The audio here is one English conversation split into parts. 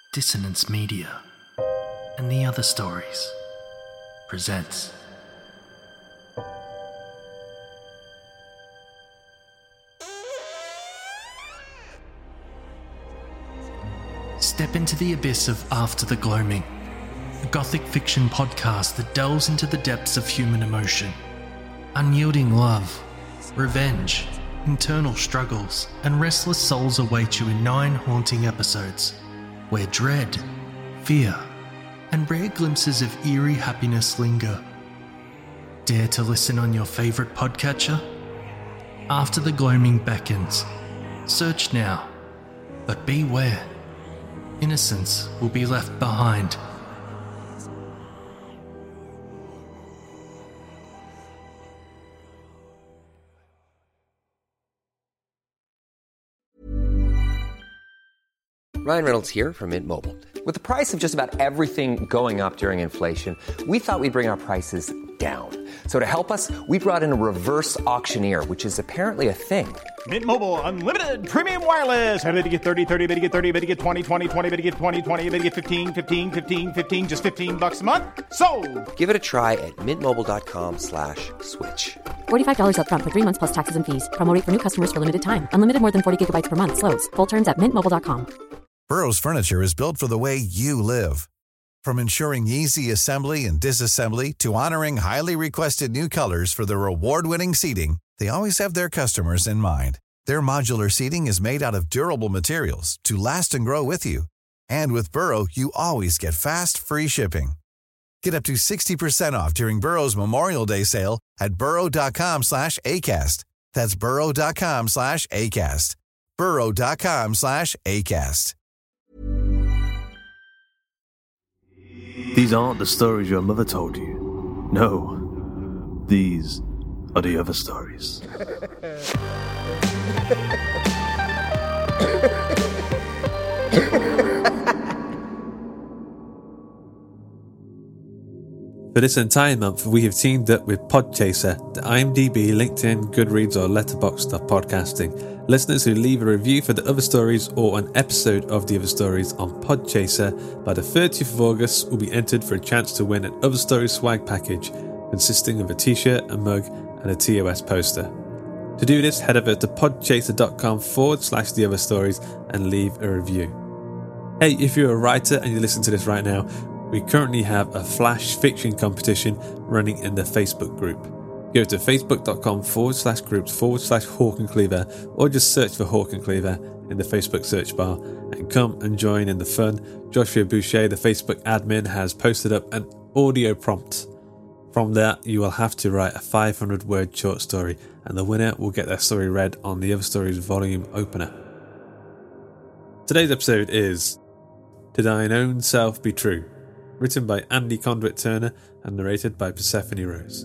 Dissonance Media and the Other Stories presents Step into the abyss of After the Gloaming, a gothic fiction podcast that delves into the depths of human emotion. Unyielding love, revenge, internal struggles, and restless souls await you in 9 haunting episodes, where dread, fear, and rare glimpses of eerie happiness linger. Dare to listen on your favourite podcatcher? After the Gloaming beckons. Search now, but beware. Innocence will be left behind. Ryan Reynolds here from Mint Mobile. With the price of just about everything going up during inflation, we thought we'd bring our prices down. So to help us, we brought in a reverse auctioneer, which is apparently a thing. Mint Mobile Unlimited Premium Wireless. How to get 30, 30, bit to get 30, bit to get 20, 20, 20, bit to get 20, 20, bit to get 15, 15, 15, 15, just $15 a month? Sold! Give it a try at mintmobile.com/switch. $45 up front for 3 months plus taxes and fees. Promo rate for new customers for limited time. Unlimited more than 40 gigabytes per month. Slows full terms at mintmobile.com. Burrow's furniture is built for the way you live. From ensuring easy assembly and disassembly to honoring highly requested new colors for their award-winning seating, they always have their customers in mind. Their modular seating is made out of durable materials to last and grow with you. And with Burrow, you always get fast, free shipping. Get up to 60% off during Burrow's Memorial Day sale at burrow.com/ACAST. That's burrow.com/ACAST. burrow.com/ACAST. These aren't the stories your mother told you. No, these are the other stories. For this entire month, we have teamed up with Podchaser, the IMDb, LinkedIn, Goodreads, or Letterboxd of podcasting. Listeners who leave a review for The Other Stories or an episode of The Other Stories on Podchaser by the 30th of August will be entered for a chance to win an Other Stories swag package consisting of a t-shirt, a mug, and a TOS poster. To do this, head over to podchaser.com/The Other Stories and leave a review. Hey, if you're a writer and you listen to this right now, we currently have a flash fiction competition running in the Facebook group. Go to facebook.com/groups/Hawk and Cleaver, or just search for Hawk and Cleaver in the Facebook search bar and come and join in the fun. Joshua Boucher, the Facebook admin, has posted up an audio prompt. From that, you will have to write a 500-word short story, and the winner will get their story read on The Other Stories volume opener. Today's episode is To Thine Own Self Be True, written by Andy Conduit Turner and narrated by Persephone Rose.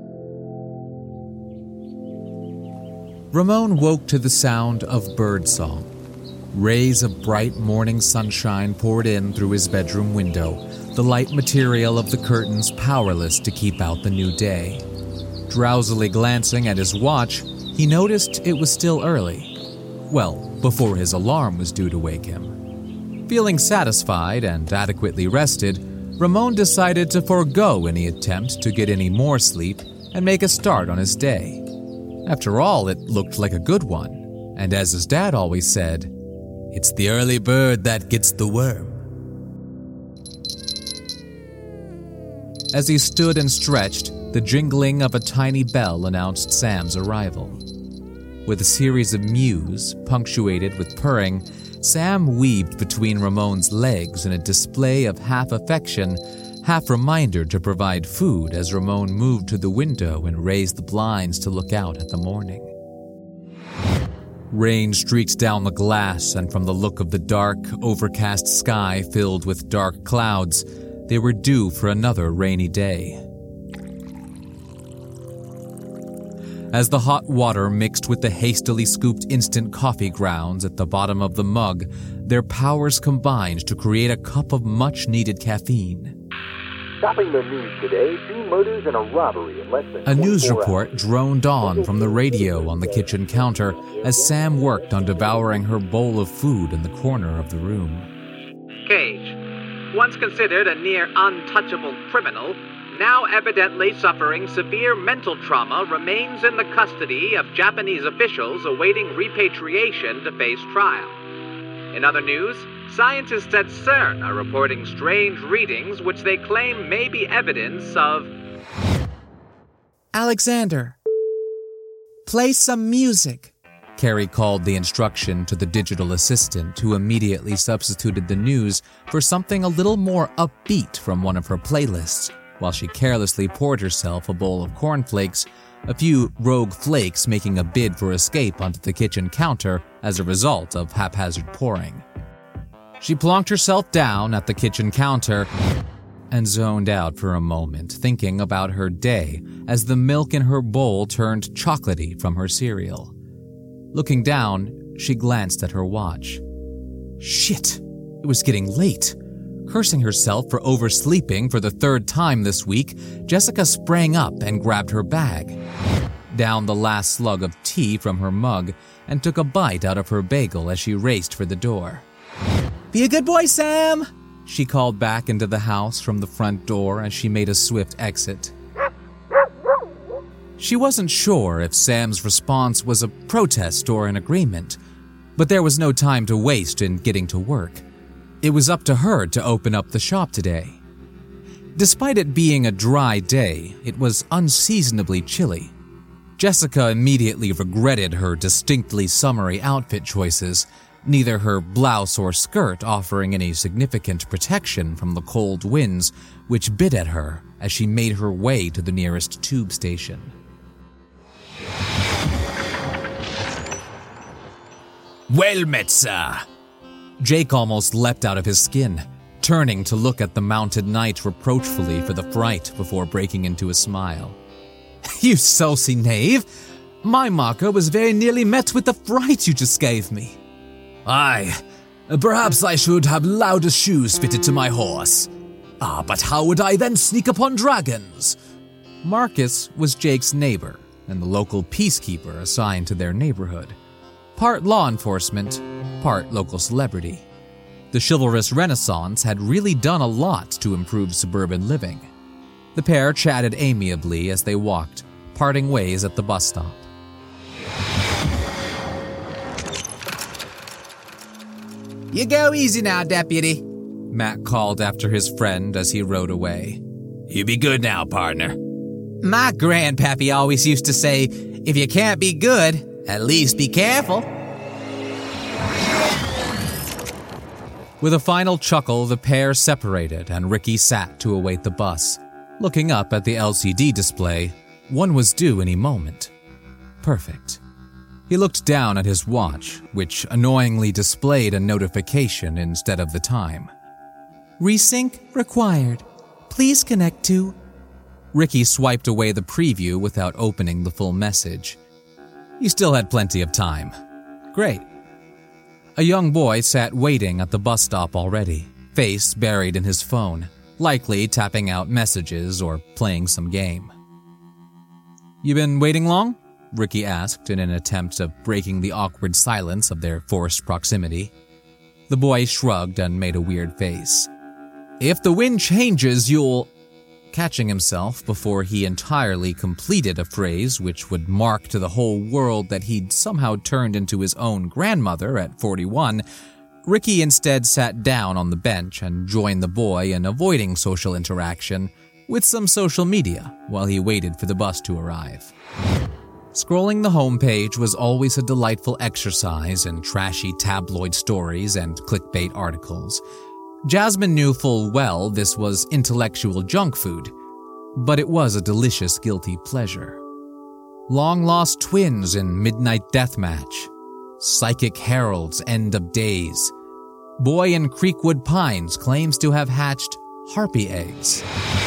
Ramon woke to the sound of birdsong. Rays of bright morning sunshine poured in through his bedroom window, the light material of the curtains powerless to keep out the new day. Drowsily glancing at his watch, he noticed it was still early. Well, before his alarm was due to wake him. Feeling satisfied and adequately rested, Ramon decided to forego any attempt to get any more sleep and make a start on his day. After all, it looked like a good one, and as his dad always said, it's the early bird that gets the worm. As he stood and stretched, the jingling of a tiny bell announced Sam's arrival. With a series of mews, punctuated with purring, Sam weaved between Ramon's legs in a display of half affection, half reminder to provide food as Ramon moved to the window and raised the blinds to look out at the morning. Rain streaked down the glass, and from the look of the dark, overcast sky filled with dark clouds, they were due for another rainy day. As the hot water mixed with the hastily scooped instant coffee grounds at the bottom of the mug, their powers combined to create a cup of much-needed caffeine. Topping the news today, 2 murders and a robbery in less than 24 A news report hours. droned on from the radio on the kitchen counter as Sam worked on devouring her bowl of food in the corner of the room. Cage. Once considered a near untouchable criminal, now evidently suffering severe mental trauma, remains in the custody of Japanese officials awaiting repatriation to face trial. In other news, scientists at CERN are reporting strange readings which they claim may be evidence of... Alexander, play some music. Carrie called the instruction to the digital assistant, who immediately substituted the news for something a little more upbeat from one of her playlists, while she carelessly poured herself a bowl of cornflakes, a few rogue flakes making a bid for escape onto the kitchen counter as a result of haphazard pouring. She plonked herself down at the kitchen counter and zoned out for a moment, thinking about her day as the milk in her bowl turned chocolatey from her cereal. Looking down, she glanced at her watch. Shit, it was getting late. Cursing herself for oversleeping for the third time this week, Jessica sprang up and grabbed her bag, downed the last slug of tea from her mug, and took a bite out of her bagel as she raced for the door. "Be a good boy, Sam!" she called back into the house from the front door as she made a swift exit. She wasn't sure if Sam's response was a protest or an agreement, but there was no time to waste in getting to work. It was up to her to open up the shop today. Despite it being a dry day, it was unseasonably chilly. Jessica immediately regretted her distinctly summery outfit choices, neither her blouse or skirt offering any significant protection from the cold winds which bit at her as she made her way to the nearest tube station. "Well met, sir." Jake almost leapt out of his skin, turning to look at the mounted knight reproachfully for the fright before breaking into a smile. "You saucy knave! My marker was very nearly met with the fright you just gave me." "Aye, perhaps I should have louder shoes fitted to my horse. But how would I then sneak upon dragons?" Marcus was Jake's neighbor and the local peacekeeper assigned to their neighborhood. Part law enforcement, part local celebrity. The chivalrous Renaissance had really done a lot to improve suburban living. The pair chatted amiably as they walked, parting ways at the bus stop. "You go easy now, deputy," Matt called after his friend as he rode away. "You be good now, partner." "My grandpappy always used to say, if you can't be good, at least be careful." With a final chuckle, the pair separated and Ricky sat to await the bus. Looking up at the LCD display, one was due any moment. Perfect. He looked down at his watch, which annoyingly displayed a notification instead of the time. "Resync required. Please connect to..." Ricky swiped away the preview without opening the full message. He still had plenty of time. Great. A young boy sat waiting at the bus stop already, face buried in his phone, likely tapping out messages or playing some game. "You been waiting long?" Ricky asked in an attempt of breaking the awkward silence of their forced proximity. The boy shrugged and made a weird face. "If the wind changes, you'll..." Catching himself before he entirely completed a phrase which would mark to the whole world that he'd somehow turned into his own grandmother at 41, Ricky instead sat down on the bench and joined the boy in avoiding social interaction with some social media while he waited for the bus to arrive. Scrolling the homepage was always a delightful exercise in trashy tabloid stories and clickbait articles. Jasmine knew full well this was intellectual junk food, but it was a delicious guilty pleasure. Long-lost twins in midnight deathmatch. Psychic heralds end of days. Boy in Creekwood Pines claims to have hatched harpy eggs.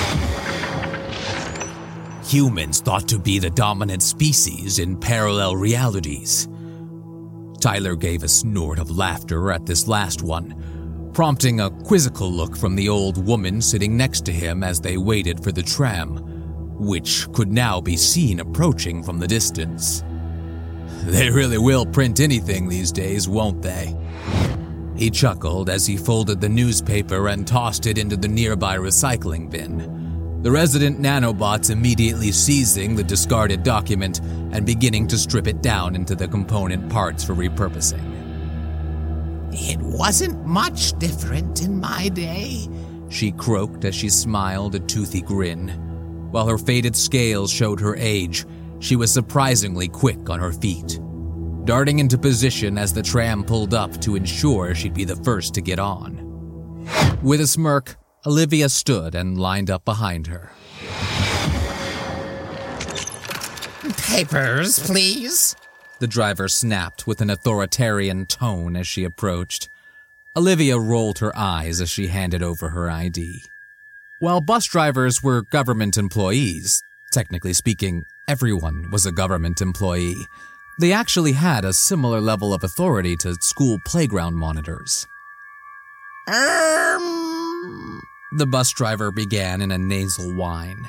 Humans thought to be the dominant species in parallel realities. Tyler gave a snort of laughter at this last one, prompting a quizzical look from the old woman sitting next to him as they waited for the tram, which could now be seen approaching from the distance. They really will print anything these days, won't they? He chuckled as he folded the newspaper and tossed it into the nearby recycling bin, the resident nanobots immediately seizing the discarded document and beginning to strip it down into the component parts for repurposing. It wasn't much different in my day, she croaked as she smiled a toothy grin. While her faded scales showed her age, she was surprisingly quick on her feet, darting into position as the tram pulled up to ensure she'd be the first to get on. With a smirk, Olivia stood and lined up behind her. Papers, please, the driver snapped with an authoritarian tone as she approached. Olivia rolled her eyes as she handed over her ID. While bus drivers were government employees, technically speaking, everyone was a government employee, they actually had a similar level of authority to school playground monitors. The bus driver began in a nasal whine.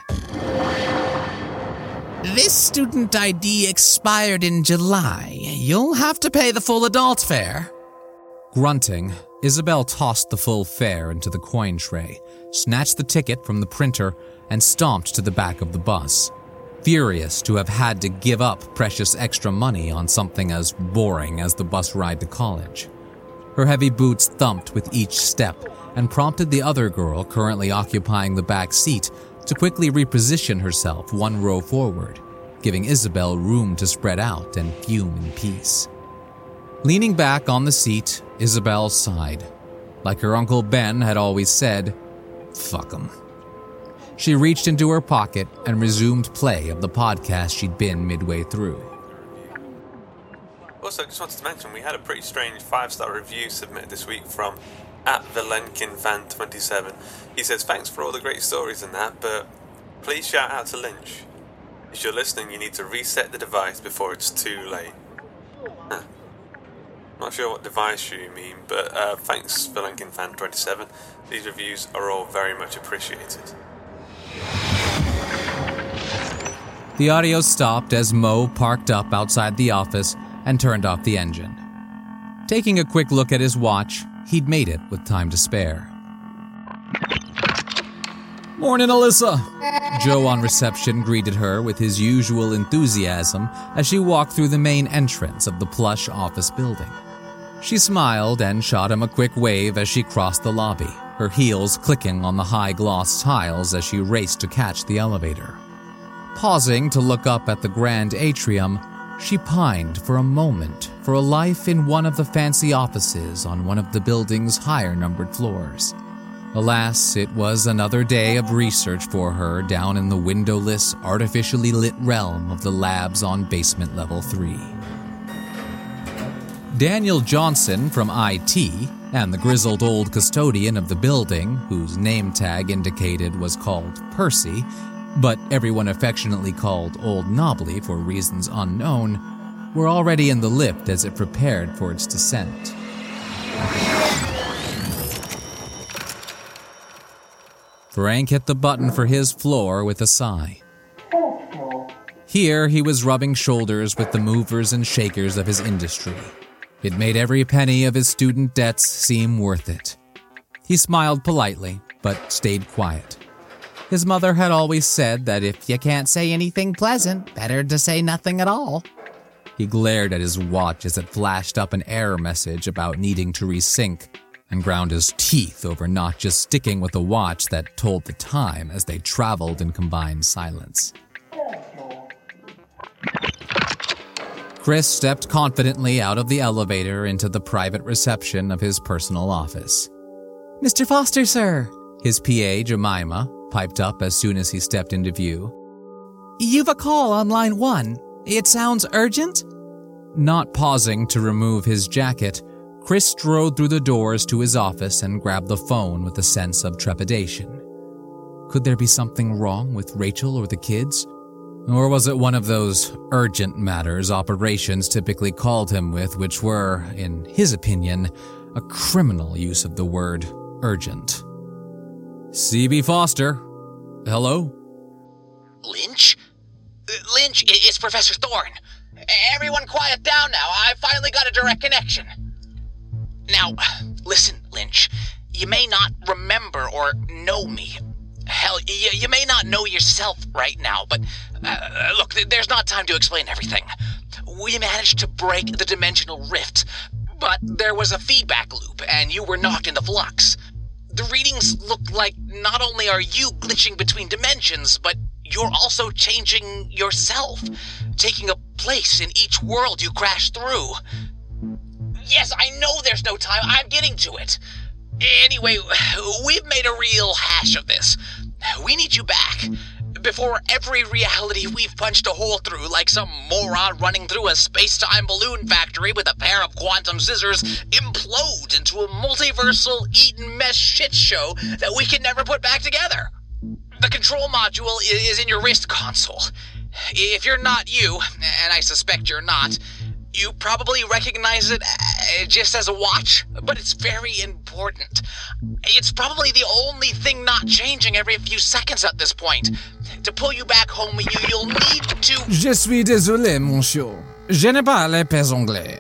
This student ID expired in July. You'll have to pay the full adult fare. Grunting, Isabel tossed the full fare into the coin tray, snatched the ticket from the printer, and stomped to the back of the bus, furious to have had to give up precious extra money on something as boring as the bus ride to college. Her heavy boots thumped with each step and prompted the other girl currently occupying the back seat to quickly reposition herself one row forward, giving Isabel room to spread out and fume in peace. Leaning back on the seat, Isabel sighed. Like her Uncle Ben had always said, fuck 'em. She reached into her pocket and resumed play of the podcast she'd been midway through. Also, I just wanted to mention we had a pretty strange 5-star review submitted this week from @ValenkinFan27. He says, thanks for all the great stories and that, but please shout out to Lynch. If you're listening, you need to reset the device before it's too late. Huh. Not sure what device you mean, but thanks ValenkinFan27. These reviews are all very much appreciated. The audio stopped as Mo parked up outside the office and turned off the engine. Taking a quick look at his watch, he'd made it with time to spare. Morning, Alyssa. Joe on reception greeted her with his usual enthusiasm as she walked through the main entrance of the plush office building. She smiled and shot him a quick wave as she crossed the lobby, her heels clicking on the high-gloss tiles as she raced to catch the elevator. Pausing to look up at the grand atrium, she pined for a moment for a life in one of the fancy offices on one of the building's higher-numbered floors. Alas, it was another day of research for her down in the windowless, artificially lit realm of the labs on basement level 3. Daniel Johnson from IT, and the grizzled old custodian of the building, whose name tag indicated was called Percy, but everyone affectionately called Old Knobbly for reasons unknown, were already in the lift as it prepared for its descent. Frank hit the button for his floor with a sigh. Here he was rubbing shoulders with the movers and shakers of his industry. It made every penny of his student debts seem worth it. He smiled politely, but stayed quiet. His mother had always said that if you can't say anything pleasant, better to say nothing at all. He glared at his watch as it flashed up an error message about needing to resync, and ground his teeth over not just sticking with a watch that told the time as they traveled in combined silence. Chris stepped confidently out of the elevator into the private reception of his personal office. Mr. Foster, sir, his PA, Jemima, piped up as soon as he stepped into view. You've a call on line 1. It sounds urgent? Not pausing to remove his jacket, Chris strode through the doors to his office and grabbed the phone with a sense of trepidation. Could there be something wrong with Rachel or the kids? Or was it one of those urgent matters operations typically called him with, which were, in his opinion, a criminal use of the word urgent? CB Foster. Hello? Lynch? Lynch, it's Professor Thorne. Everyone quiet down now. I finally got a direct connection. Now, Listen, Lynch, you may not remember or know me. Hell, you may not know yourself right now, but look, there's not time to explain everything. We managed to break the dimensional rift, but there was a feedback loop, and you were knocked into flux. The readings look like not only are you glitching between dimensions, but you're also changing yourself, taking a place in each world you crash through. Yes, I know there's no time. I'm getting to it. Anyway, we've made a real hash of this. We need you back. Before every reality we've punched a hole through like some moron running through a space-time balloon factory with a pair of quantum scissors implodes into a multiversal eaten mess shit show that we can never put back together. The control module is in your wrist console. If you're not you, and I suspect you're not, you probably recognize it just as a watch, but it's very important. It's probably the only thing not changing every few seconds at this point. To pull you back home, you'll need to... Je suis désolé, monsieur. Je ne parle pas anglais.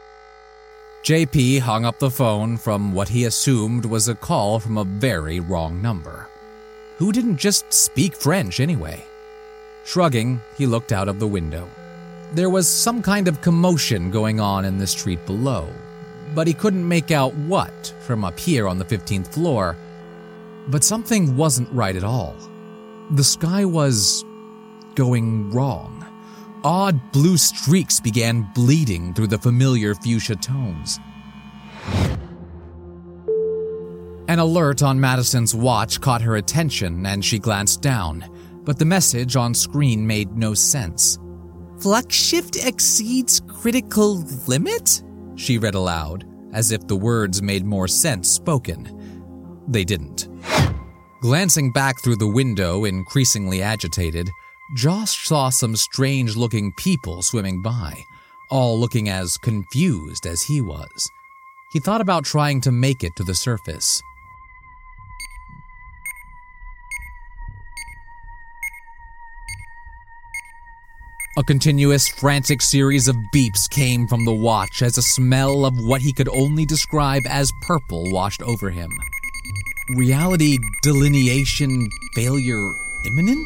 JP hung up the phone from what he assumed was a call from a very wrong number. Who didn't just speak French anyway? Shrugging, he looked out of the window. There was some kind of commotion going on in the street below, but he couldn't make out what from up here on the 15th floor. But something wasn't right at all. The sky was going wrong. Odd blue streaks began bleeding through the familiar fuchsia tones. An alert on Madison's watch caught her attention and she glanced down, but the message on screen made no sense. Flux shift exceeds critical limit? She read aloud, as if the words made more sense spoken. They didn't. Glancing back through the window, increasingly agitated, Josh saw some strange-looking people swimming by, all looking as confused as he was. He thought about trying to make it to the surface. A continuous, frantic series of beeps came from the watch as a smell of what he could only describe as purple washed over him. Reality delineation failure imminent?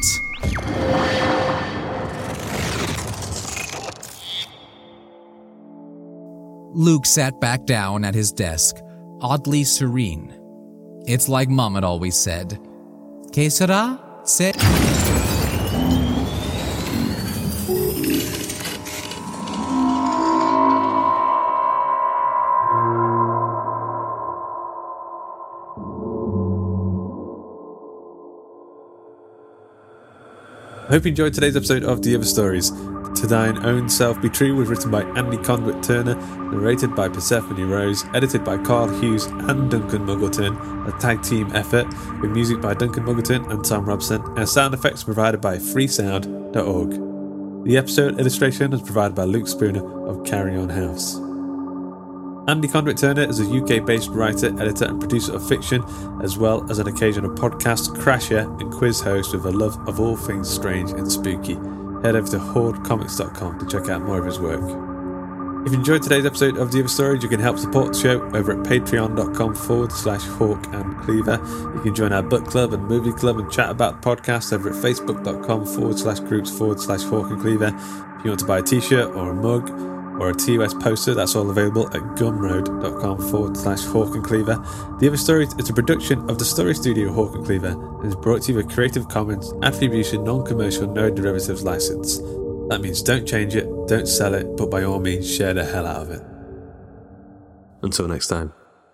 Luke sat back down at his desk, oddly serene. It's like Mom had always said. Que sera? Se... I hope you enjoyed today's episode of The Other Stories. To Thine Own Self Be True was written by Andy Conduit Turner, narrated by Persephone Rose, edited by Carl Hughes and Duncan Muggleton, a tag team effort, with music by Duncan Muggleton and Tom Robson, and sound effects provided by freesound.org. The episode illustration was provided by Luke Spooner of Carry On House. Andy Conduit Turner is a UK-based writer, editor and producer of fiction, as well as an occasional podcast, crasher and quiz host with a love of all things strange and spooky. Head over to hordecomics.com to check out more of his work. If you enjoyed today's episode of The Other Stories, you can help support the show over at patreon.com/Hawk and Cleaver. You can join our book club and movie club and chat about the podcast over at facebook.com/groups/Hawk and Cleaver. If you want to buy a t-shirt or a mug, or a TOS poster, that's all available at gumroad.com/Hawk and Cleaver. The Other Stories is a production of the Story Studio Hawk and Cleaver and is brought to you with Creative Commons Attribution Non-Commercial No Derivatives License. That means don't change it, don't sell it, but by all means share the hell out of it. Until next time.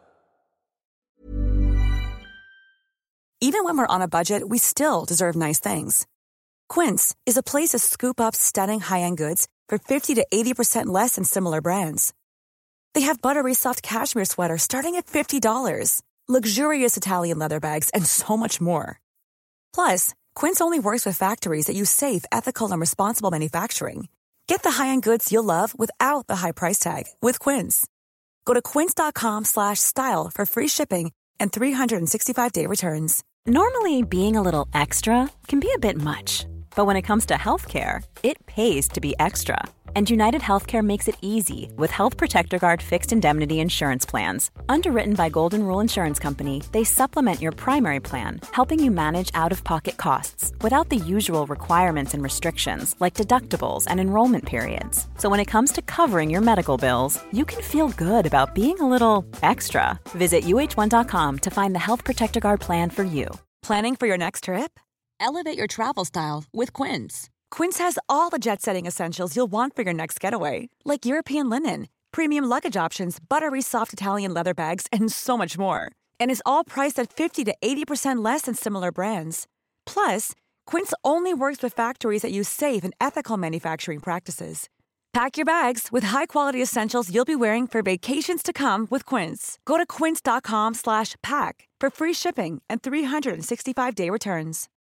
Even when we're on a budget, we still deserve nice things. Quince is a place to scoop up stunning high-end goods for 50 to 80% less than similar brands. They have buttery soft cashmere sweaters starting at $50, luxurious Italian leather bags, and so much more. Plus, Quince only works with factories that use safe, ethical, and responsible manufacturing. Get the high-end goods you'll love without the high price tag with Quince. Go to quince.com/style for free shipping and 365-day returns. Normally, being a little extra can be a bit much. But when it comes to healthcare, it pays to be extra. And United Healthcare makes it easy with Health Protector Guard fixed indemnity insurance plans. Underwritten by Golden Rule Insurance Company, they supplement your primary plan, helping you manage out-of-pocket costs without the usual requirements and restrictions like deductibles and enrollment periods. So when it comes to covering your medical bills, you can feel good about being a little extra. Visit uh1.com to find the Health Protector Guard plan for you. Planning for your next trip? Elevate your travel style with Quince. Quince has all the jet-setting essentials you'll want for your next getaway, like European linen, premium luggage options, buttery soft Italian leather bags, and so much more. And is all priced at 50 to 80% less than similar brands. Plus, Quince only works with factories that use safe and ethical manufacturing practices. Pack your bags with high-quality essentials you'll be wearing for vacations to come with Quince. Go to quince.com/pack for free shipping and 365-day returns.